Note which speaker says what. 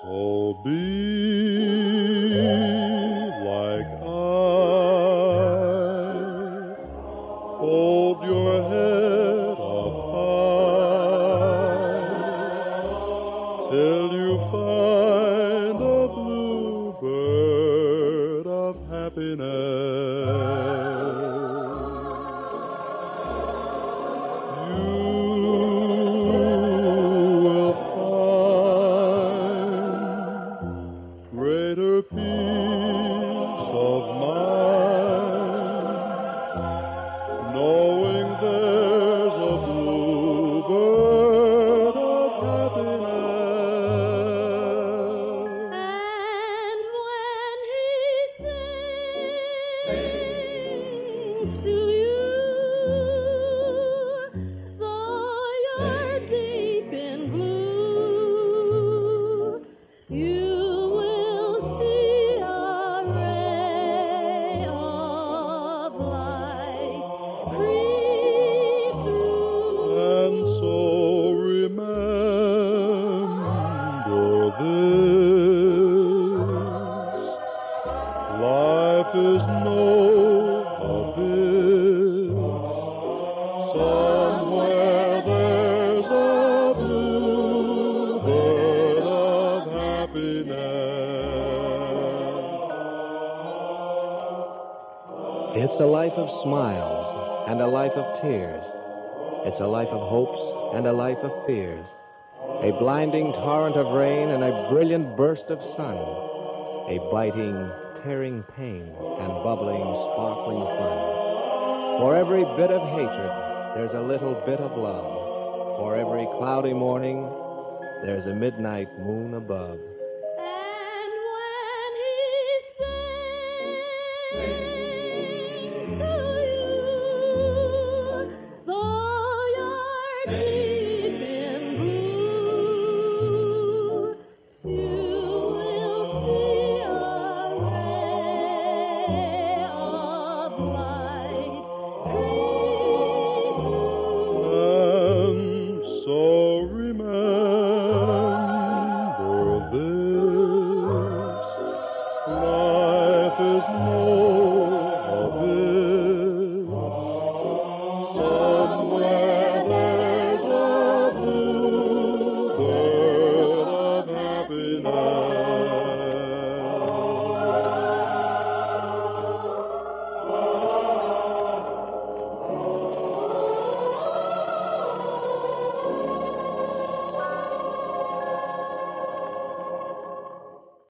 Speaker 1: So be like I. Hold your head up high till you find a bluebird of happiness. Greater peace of mind, knowing there's a bluebird of happiness.
Speaker 2: And when he sings to you, though you're deep in blue, you
Speaker 1: life is no abyss. Somewhere there's a bluebird of happiness.
Speaker 3: It's a life of smiles and a life of tears. It's a life of hopes and a life of fears. A blinding torrent of rain and a brilliant burst of sun. A biting, tearing pain and bubbling, sparkling fun. For every bit of hatred, there's a little bit of love. For every cloudy morning, there's a midnight moon above.